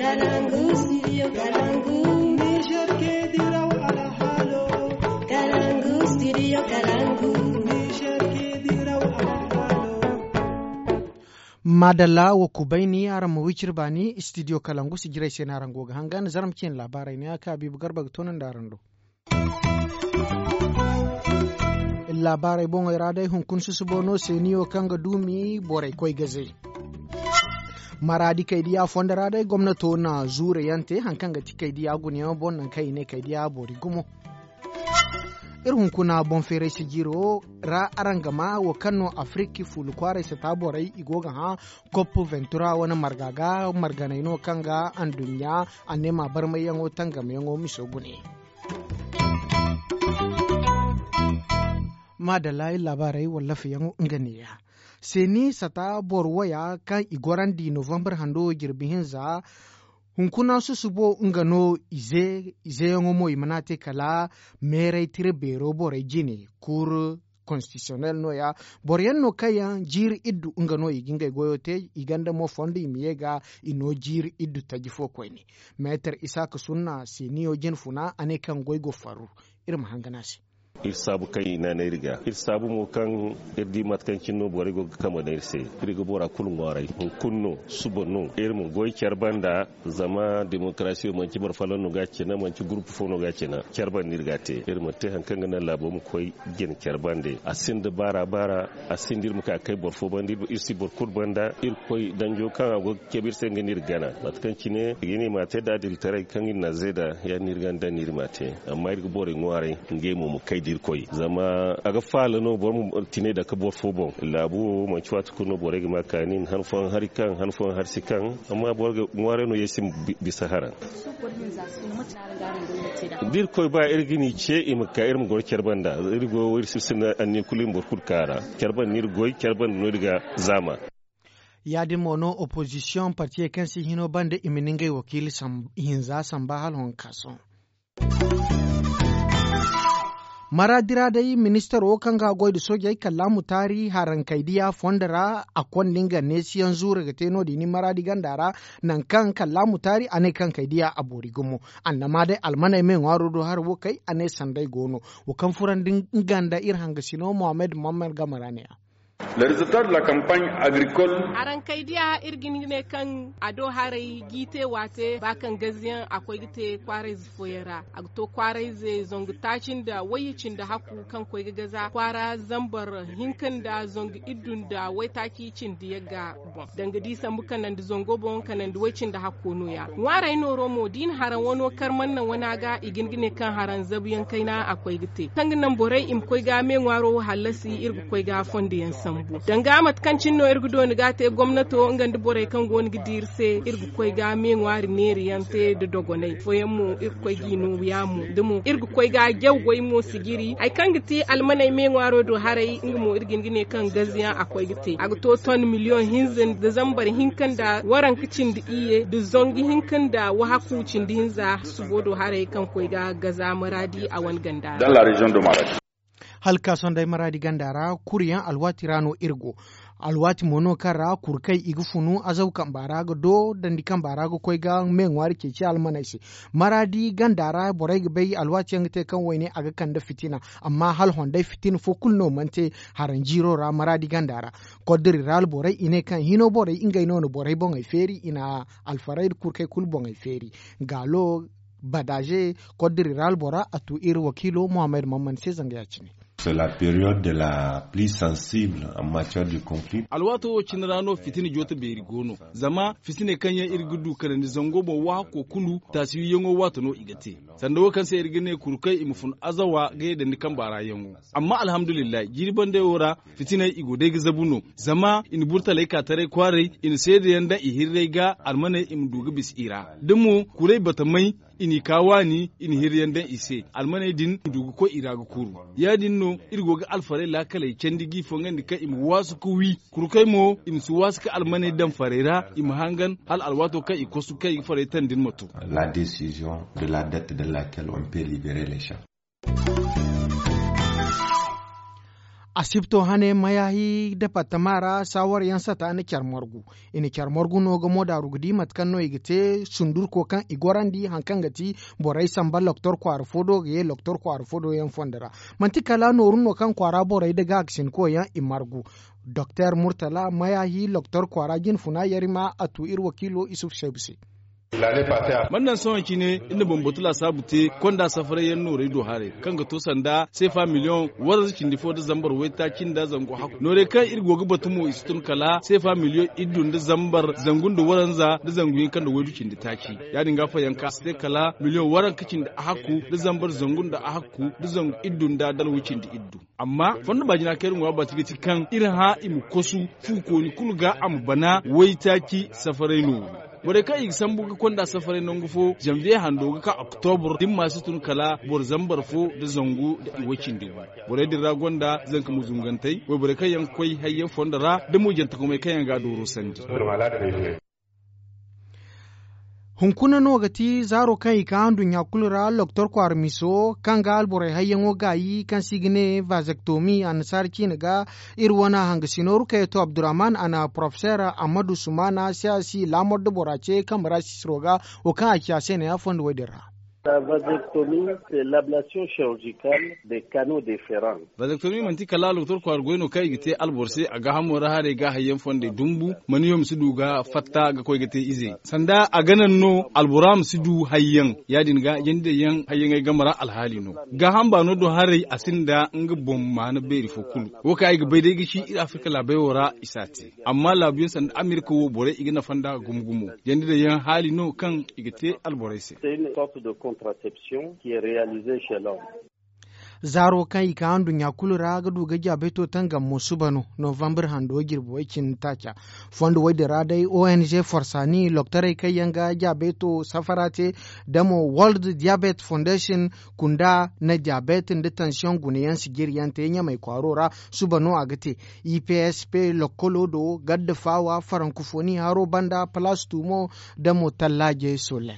Kalangu, studio Kalangu. Niger ke diraw ala halo. Kalangu, studio Kalangu. Niger ke diraw ala halo. Madalla wa kubaini aran mawicir bani studio Kalangu sigirai sai na rango ga hangan zaramcin labarai ne aka Habibu Garba tonan da rando. Labarai bon iradai hunkun susubono seniyo kanga dumi borai koi gaze. Maradi kaidiya fondara dai gwamnato na zure yante hankanga ti kaidiya guniya bon nan kai ne kaidiya bori gumo. Irhun kuna bon fere sigiro ra arangama wa Kano Afriki fulukware se taborai igoga ha Kopu Ventura wana marganaino kanga andunya anema barmayango tangamayango misogune. Madalai labarai wallafi yango nganiya. Seni sata borwaya kan igoran di November hando girbihin za hunkuna susubo ngano ize yango mo imanate kala mere tire bero borai jini kur constitutionnel no ya boryan no kaya jir iddu ngano iginga goyote iganda mo fondi miyega ino jir iddu tajifo kweni meter isaka sunna seniyo jenfuna ane kan goygo faru irma hanganasi irsabu kai na riga irsabu mo kan irdi matkan kinno bore go kama da irse riga bora kulun warai kunno subonno irmu goy kerbanda zama demokrasi man ci barfalon no gace na man ci groupe fono gace na kerban nirgate irmu te hankan na labo mu koy gen kerbande asinda bara asindir mu ka kai borfo bandi irsi bor kurbanda ir koy danjo kan go kebir sen nir gana matkan kine gini mate da dil tare kan na zeda ya nirganda nirmate amma irgo bore ngware ngemu mu kai koy zama aga fala no bor mu tine da ka bor fobon labu ma chwat kuno bor ga makanin hanfon harikan hanfon harsikan amma bor ga ngware no yesim bi sahara dir koy ba irgini ce im ka irm gor kerbanda irgo wirsi sina anni kulim bor kurkara kerban nir goy kerban no diga zama yadi mono opposition parti kansi hino bande iminingai wakili hinza samba halon kaso Maradira dai minister okanga goydu soja kallamu tari haran kaidiya fondara akon linga nesiyan zura ga teno dini maradi gandara nan kan kallamu tari ane kan kaidiya abori gumo annama dai almana men warudo har wo kai ane sandai gono wo kan furan din ganda irhanga sino Muhammad Gamarane. Le résultat de la campagne agricole aran kaidiya irgin ne kan ado harai gite wate bakan gaziyan akwai gite kwarai foyera agto kwarai ze zongu tacin da wayicin da haku kan koi gaza kwara zambar hinkan da zongu idun da wai taki cin da yaga bon danga disa mukan nan da zongo bon kanan da wayicin da haku no ya warai no romo din haran wono karman nan wana ga igin ne kan haran zabiyan kaina akwai gite kan nan borai im koi ga men waro halasi irgu koi ga fondiyan sambu danga matkancin no irgu don gate gwamnato ngandi bore kan gon gidirse irgu koy ga men wari neri yante de dogonai foyemu irgu koy ginu yamu demu irgu koy ga gewgoy mo sigiri ay kangiti almanay men waro do harai ngmo irgin gine kan gaziya akoy gite agto ton million hinzen de zambar hinkan da waran kicin da iye de zongi hinkan da wahaku cin dinza subodo harai kan koy ga gaza maradi a wan ganda dans la région de Maradi. Halka sondai maradi gandara kuriyan alwati rano irgo alwati mono kara kurkai igufunu azau kan baraga do dandi kan baraga koi ga men wari ke ci almanaisi maradi gandara borai bai alwati yangte kan waine aga kan da fitina amma hal hondai fitin fo kulno mante haranjiro ra maradi gandara kodiri ral borai ine kan hino borai ingai nono borai bon ai feri ina alfarai kurkai kul bon ai feri galo badaje kodiri ral bora atu ir wakilo Muhammad Mamman sai zanga ya ci ne. C'est la période la plus sensible en matière de conflit. Alwato cinrano fitini jota beri gono. Zama fitine kanya irgudu kanani zango bo wa ko kulu tasiri yango wato no igate. Sando kan sai irgine kurkai imfun azawa ga da nikan bara yango. Amma alhamdulillah jirban da yora fitine igode ga zabuno. Zama in burta laika tare kware in sai da yanda ihirre ga almane imduga bisira. Dumu kurai batamai ini kawani ini hiryan dan ise almane din dugu ko iraga kuru ya dinno irgo ga alfare la kala kendigi fongan dika im wasu kuwi kurkai mo im su wasu ka almane dan farera im hangan hal alwato kai ikosu kai fare tan din moto la décision de la date de laquelle on peut libérer les champs. asibto hane mayahi departamara sawar yansa ta ni kyarmorgu ini kyarmorgu no go moda rugudi matkan no igite sundur ko kan igorandi hankan gati borai samba doktor kwar fodo ge doktor kwar fodo yan fondara mantikala no runno kan kwara borai daga aksin ko yan imargu Dr. Murtala mayahi doktor kwara gin funa yarima atu ir wakilo Isuf Shebsi Mannan sawanki ne inda bambutula sabute konda safarai yan nore do hare kan ga to sanda sai fa miliyon war zikin difo da zambar wai takin da zango haku nore kan irgo ga batumo istun kala sai fa miliyon idun da zambar zangun da waranza da zanguyin kan da wai dukin da taki ya dinga fa yanka sai kala miliyon waran kicin da haku da zambar zangun da haku da zangu idun da dalwucin da iddu amma fannu bajina kairin wa ba tigi kan irin ha imu kosu fuko ni kulga am bana wai taki safarai no bore ka igsan buga konda safare non gufo janvier hando ka october din masu tun kala bor zambar fo da zangu da iwacin din bore dira gonda zanka muzungantai we bore kayan koi hayyan fondara da mujanta kuma kayan ga doro sandi hunkuna no gati zaro kai ka andun ya kulura doktor kwar miso kan ga albore hayyan ogayi kan sigine vasectomy an sarki ga irwana hangasino kai to Abdurrahman ana professor Amadu Sumana siasi lamod borace kamara sisroga o kan akiase ne afond wedera. La vasectomie, c'est l'ablation chirurgicale des canaux déférents. Vasectomie manti kala doktor kwar goyno kai gite alborse aga hamora hare ga hayyan fonde dumbu maniyom sidu ga fatta ga koy gite ize sanda aganan no alburam sidu hayyan yadin ga yende yan hayyan ay gamara alhali no ga hamba no do hare asinda nga bomma na beri fokulu wo kai ga bayde gi shi Afrika la baywora isati amma labiyon sanda Amerika wo bore igina fanda gumgumo yende yan hali no kan igite alborese. C'est une sorte de contraception qui est réalisée chez l'homme. Zaro kai ka andun ya kulura ga duga jabeto tanga musubano November hando girbo ikin tacha fondo wede radai ONG forsani loktare kai yanga jabeto safarate damo World Diabetes Foundation kunda na diabetes da tension guniyan sigiriyan te nya mai kwarora subano agate IPSP lokolodo gadda fawa farankufoni haro banda plastumo damo tallaje sole.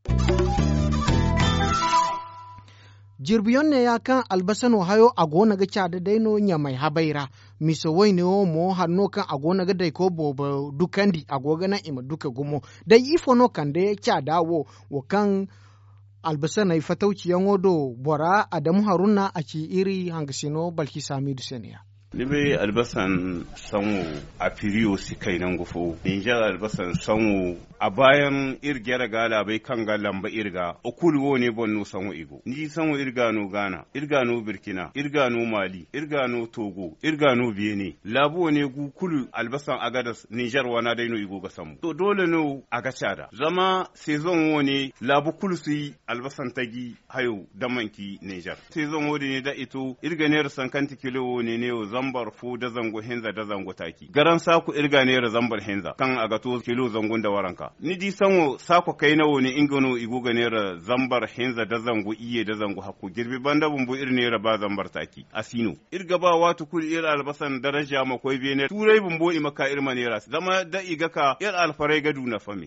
Jirbiyon ne ya kan albasan Ohio a gona ga cada daino nya mai habaira miso wai ne mo hanno kan a gona ga dai ko bobo dukandi a goga na ima duka gumo dai ifo no kan da cada wo kan albasan ai fatauci yan odo bora Adamu Haruna a ci iri hangasino Balki Sami Duseniya. Libe albasan sanwo a firiyo si kai nan gufo. Nijar albasan sanwo a bayan irgera gala bai kan ga lamba irga okulu ne bonno sanwo igo. Ni sanwo irga no Ghana, irga no Burkina, irga no Mali, irga no Togo, irga no Benin. Labo ne gu kulu albasan agadas Nijar wana dai no igo ga samu. To dole no aga cada. Zama sezon wone labo kulu si albasan tagi hayo damanki Nijar. Sezon wone ne da ito irga ne sankanti kilo ne zambar fu da zango henza da zango taki garan saku irga ne zambar henza kan agato kilo zangon da waranka ni di sanwo sako kai nawo ne ingano iguga ne zambar henza da zango iye da zango hakku girbi banda bumbu irne ba zambar taki asino irga ba watu kul ir albasan daraja makoi bene turai bumbo imaka irma ne zama da igaka ir alfarai gadu na fami.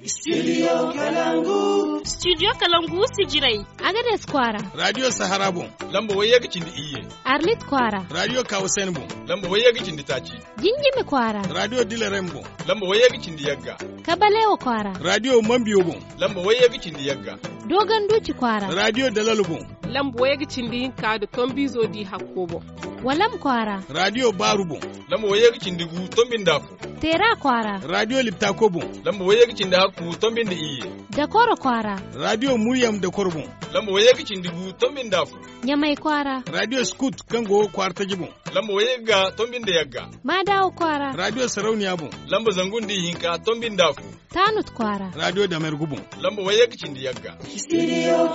Studio Kalangu. Studio Kalangu sijirai. Agades Kwara. Radio Saharabon. Lamba waye ga cindi iye. Arlit Kwara. Radio Kausenbo. Lamba waye ga cindi taci. Gingime Kwara. Radio Dilerembo. Lamba waye ga cindi yagga. Kabalewo Kwara. Radio Mambiobo. Lamba waye ga cindi yagga. Dogon Duci Kwara. Radio Dalalubo. Lamba waye ga cindi ka da Tombizo di Hakobo. Walam Kwara. Radio Barubo. Lamba waye ga cindi gu Tombin Dafu. Tera Kwara. Radio Liptakobo. Lamba waye ga cindi haku Tombin da iye. Dakoro Kwara. Radio Muryam da Korbo. Lamba waye ga cindi gu Tombin Dafu. Nyamai Kwara. Radio Scoot Kango Kwarta Jibo. Lamba waye ga Tombin da yagga. Madawo Kwara. Radio Sarauniya Bo. Lamba zangun di hinka Tombin Dafu. Tanut Kwara. Radio Damer Gubo. Lamba waye ga cindi yagga. Studio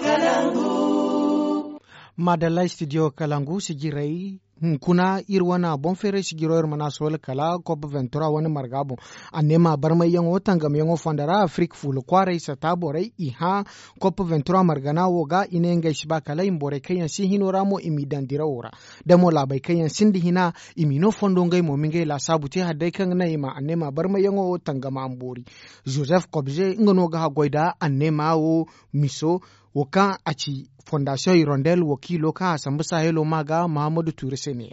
Kalangu. Madala Studio Kalangu sigirai kuna irwana bonfere sigiro mana sol kala COP 23 wani margabo anema barmai yango tangam yango fandara Afrique fulu kware isa tabore iha COP 23 margana woga inenga shiba kala imbore kayan si hinora mo imidan dirawora damo labai kayan sindi hina imino fondo ngai mo mingai la sabute hadai kan na ima anema barmai yango tangama ambori Joseph Kobje ngono ga goida anema wo miso woka achi Fondation Hirondelle wakilo ka Sambusa Helo Maga Muhammadu Ture Seniya.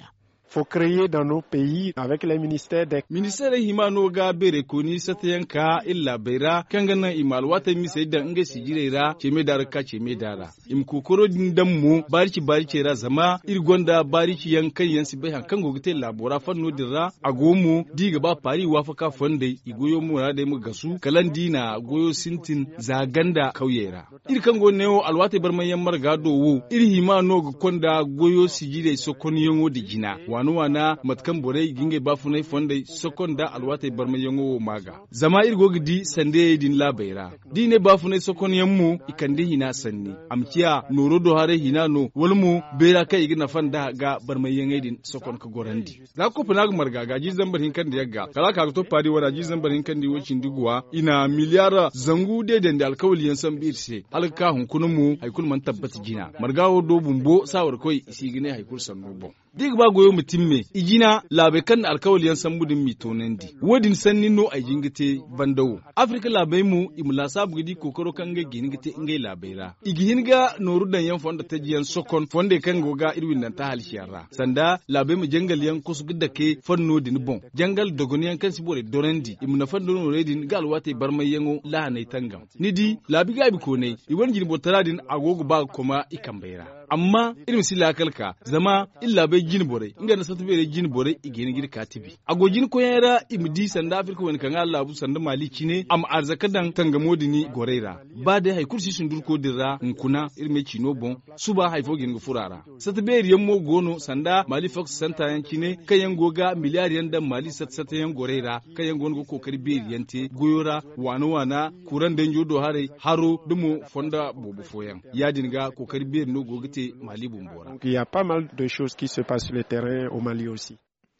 faut créer dans nos pays avec les ministères des ministère himano ga bere koni satayanka illa beira kangana imal wata mi sai da nga sigirera ce me dar ka ce me dara im kokoro din dammu barici ra zama irgonda barici yankan yansi bai hankan gogite labora fanno dirra agomu diga ba fari wafaka fonde igoyo mu ra da mu gasu kalandina goyo sintin zaganda kauyera irkan go neo alwata barmayan margado wo irhimano ga konda goyo sigire sokoni yongo digina wana matkan bore ginge bafunai fonde sokonda alwata barmayan wo maga zama irgo gidi sande din labaira dine bafunai sokoni yammu ikande hina sanni amkiya norodo hare hina no walmu bera kai igina fanda ga barmayan din sokon ka gorandi za ku funa marga ga jizan barhin kan da yagga kala ka to fadi wala jizan barhin kan di wocin diguwa ina miliyara zangu de da alkawli yan san birse alka hunkunun mu haikul man tabbata jina margawo do bumbo sawar koi isi gine haikul sanno bon dig ba goyo mutum me igina labe kan alkawali yan sambudin mitonendi wodin sanni no ay jingite bandawo afrika labe mu imla sabu gidi kokoro kan ga gingite ngai labera igihinga norudan yan fonda tajiyan sokon fonde kan goga irwin nan ta halshiyara sanda labe mu jangal yan kusu gidda ke fanno din bon jangal dogoniyan kan sibore dorendi imna fanno no redin galwate barmay yango la nay tangam nidi labi gabi ko ne iwan jin botaradin agogo ba kuma ikambeira amma irin sila kalka zama illa bai jin bore inga na satu bere jin bore igeni gir katibi agojin ko yara imdi sanda afrika wani kan Allah bu sanda maliki ne am arzakadan tanga modini goreira ba da hay kursi sun durko dirra nkuna irme chino bon suba haifo gin furara satu bere yammo gono sanda mali fox santa yanki ne kayan goga miliyariyan da mali sata yan goreira kayan gono kokari bere yante goyora wana kuran danjo do hare haro dumo fonda bobo foyan ya dinga kokari bere no gogite Mali Bumbora. Il y a pas mal de choses qui se passent sur le terrain au Mali aussi.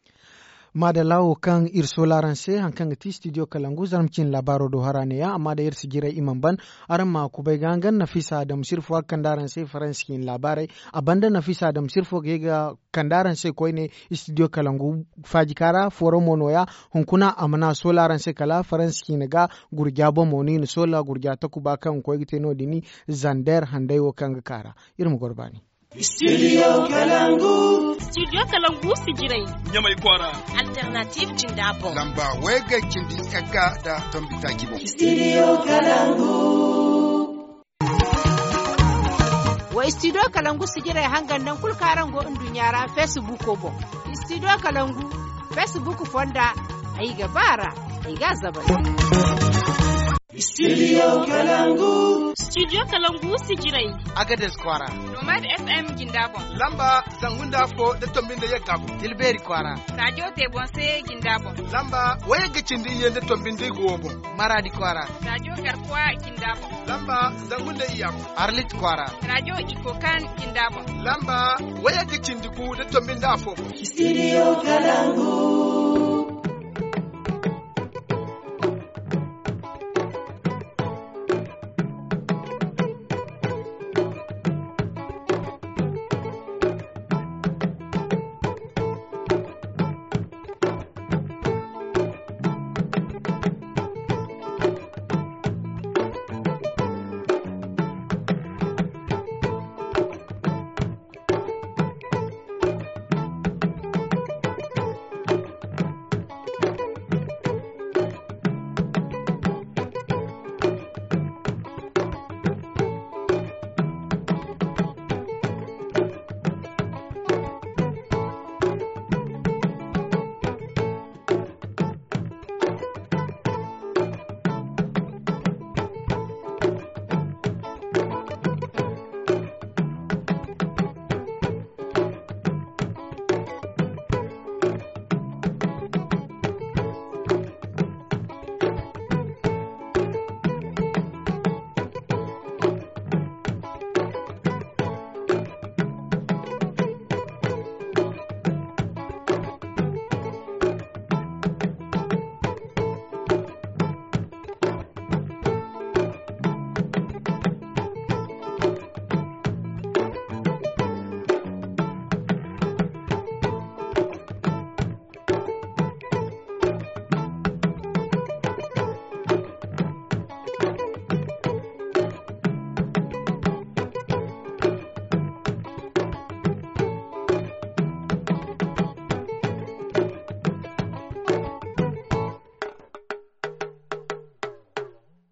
Madalawo kan irsolaranse hankan ti studio kalangu zarmcin labaro do harane ya amma da irsi gira imam ban aran ma ku bai gangan Nafisa Adam Sirfo kandaran sai faransikin labarai abanda Nafisa Adam Sirfo ga kandaran sai koine studio kalangu fajikara foromo noya hunkuna amana solaran sai kala faransikin ga gurgya bomoni ni sola gurgya takuba kan koigite no dini zander handaiwo kan kara irin gorbani Studio Kalangu. Studio Kalangu sijirai. Nyamai kwara. Alternative Jindabo. Lamba wega kindi eka da tombita kibo. Studio Kalangu. Wa Studio Kalangu sijirai hangan nan kulkaran go indunyara Facebook ko. Studio Kalangu Facebook fonda ai gabara ai gazaba. Studio Kalangu. Studio Kalangu sijirai. Agades kwara. Nomad FM Gindabo. Lamba zangunda fo da tombinda ya gabo. Tilberi kwara. Radio Tebonse Gindabo. Lamba waya gicindi yende tombinde gobo. Maradi kwara. Radio Garkuwa Gindabo. Lamba zangunda iyam. Arlit kwara. Radio Ikokan Gindabo. Lamba waya gicindi ku da tombinda fo. Studio Kalangu.